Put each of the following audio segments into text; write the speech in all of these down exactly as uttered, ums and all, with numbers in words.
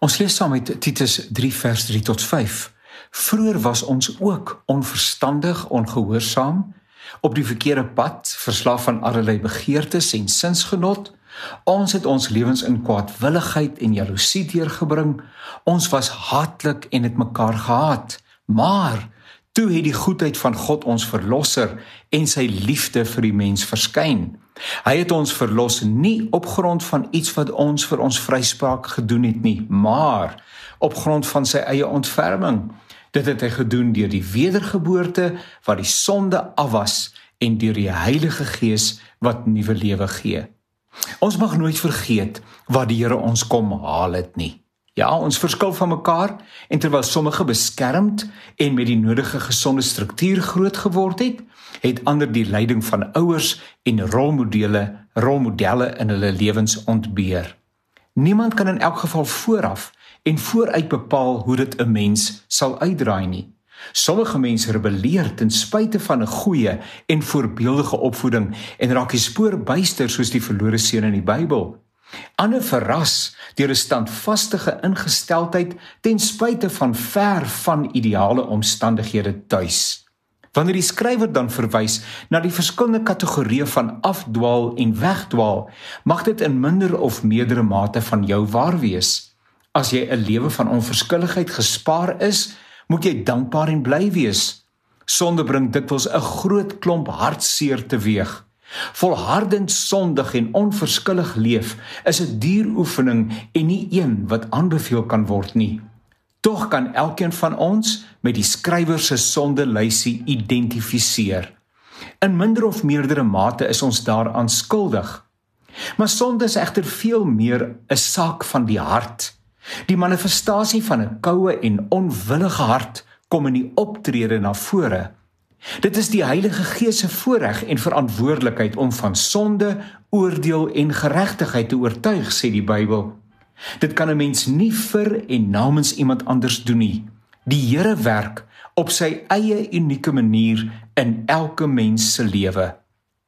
Ons lees saam met Titus drie vers drie tot vyf. Vroeër was ons ook onverstandig, ongehoorsaam, op die verkeerde pad, verslaaf aan allerlei begeertes en sinsgenot. Ons het ons lewens in kwaadwilligheid en jaloesie deurgebring. Ons was haatlik en het mekaar gehaat. Maar toe het die goedheid van God ons verlosser en sy liefde vir die mens verskyn. Hy het ons verlos nie op grond van iets wat ons vir ons vryspraak gedoen het nie, maar op grond van sy eie ontferming. Dit het hy gedoen deur die wedergeboorte wat die sonde afwas en deur die Heilige Gees wat nuwe lewe gee. Ons mag nooit vergeet wat die Here ons kom haal het nie. Ja, ons verskil van mekaar en terwyl sommige beskermd en met die nodige gesonde struktuur groot geword het, het ander die leiding van ouers en rolmodelle, rolmodelle in hulle lewens ontbeer. Niemand kan in elk geval vooraf en vooruit bepaal hoe dit 'n mens sal uitdraai nie. Sommige mense rebelleer ten spyte van 'n goeie en voorbeeldige opvoeding en raak die spoor byster soos die verlore seun in die Bybel. Ander verras deur 'n standvastige ingesteldheid ten spyte van ver van ideale omstandighede tuis. Wanneer die skrywer dan verwys na die verskillende kategorieë van afdwaal en wegdwaal, mag dit in minder of meerdere mate van jou waar wees. As jy 'n lewe van onverskilligheid gespaar is, moet jy dankbaar en bly wees. Sonde bring dikwels 'n groot klomp hartseer teweeg. Volhardend sondig en onverskillig leef is 'n dieroefening en nie een wat aanbeveel kan word nie. Tog kan elkeen van ons met die skrywer se sondelysie identifiseer. In minder of meerdere mate is ons daaraan skuldig. Maar sonde is egter veel meer 'n saak van die hart. Die manifestasie van 'n koue en onwillige hart kom in die optrede na vore. Dit is die Heilige Gees se voorreg en verantwoordelikheid om van sonde, oordeel en geregtigheid te oortuig, sê die Bybel. Dit kan 'n mens nie vir en namens iemand anders doen nie. Die Here werk op sy eie unieke manier in elke mens se lewe.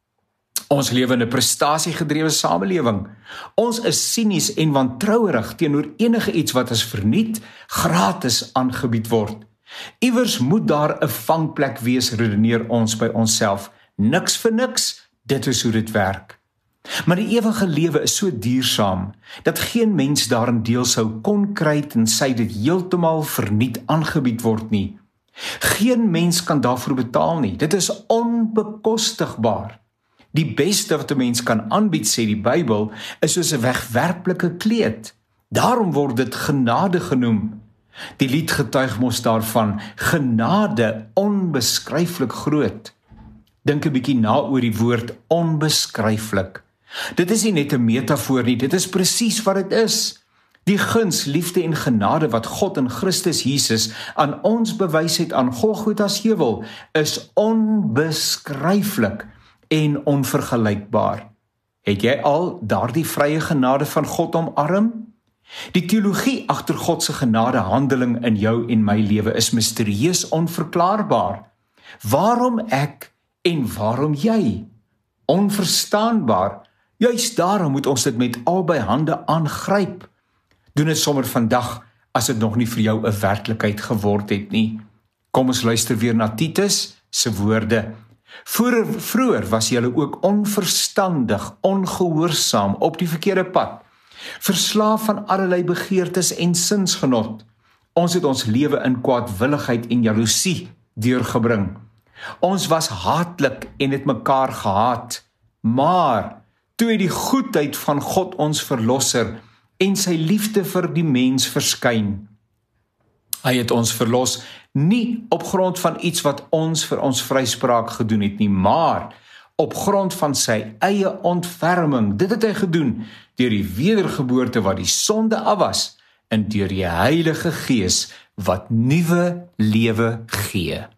Ons lewe in 'n prestasiegedrewe samelewing. Ons is sinies en wantrouerig teenoor enige iets wat as verniet gratis aangebied word. Iewers moet daar 'n vangplek wees, redeneer ons by onsself. Niks vir niks, dit is hoe dit werk. Maar die ewige lewe is so duursaam, dat geen mens daarin deel sou kon kry tensy dit heeltemal verniet aangebied word nie. Geen mens kan daarvoor betaal nie, dit is onbekostigbaar. Die beste wat 'n mens kan aanbied, sê die Bybel, is soos 'n wegwerplike kleed. Daarom word dit genade genoem. Die lied getuig mos daarvan, genade onbeskryflik groot. Dink 'n bietjie na oor die woord onbeskryflik. Dit is nie net 'n metafoor nie, dit is presies wat dit is. Die guns, liefde en genade wat God in Christus Jesus aan ons bewys het aan Golgotha se heuwel, is onbeskryflik en onvergelykbaar. Het jy al daardie vrye genade van God omarm? Die teologie agter God se genade handeling in jou en my lewe is misterieus onverklaarbaar. Waarom ek en waarom jy? Onverstaanbaar. Juist daarom moet ons dit met albei hande aangryp. Doen dit sommer vandag as dit nog nie vir jou 'n werklikheid geword het nie. Kom ons luister weer na Titus se woorde. Vroeër, vroeër was julle ook onverstandig, ongehoorsaam op die verkeerde pad, verslaaf aan allerlei begeertes en sinsgenot. Ons het ons lewe in kwaadwilligheid en jaloesie deurgebring. Ons was haatlik en het mekaar gehaat, maar toe het die goedheid van God ons verlosser en sy liefde vir die mens verskyn. Hy het ons verlos nie op grond van iets wat ons vir ons vryspraak gedoen het nie, maar op grond van sy eie ontferming. Dit het hy gedoen deur die wedergeboorte wat die sonde afwas en deur die Heilige Gees wat nuwe lewe gee.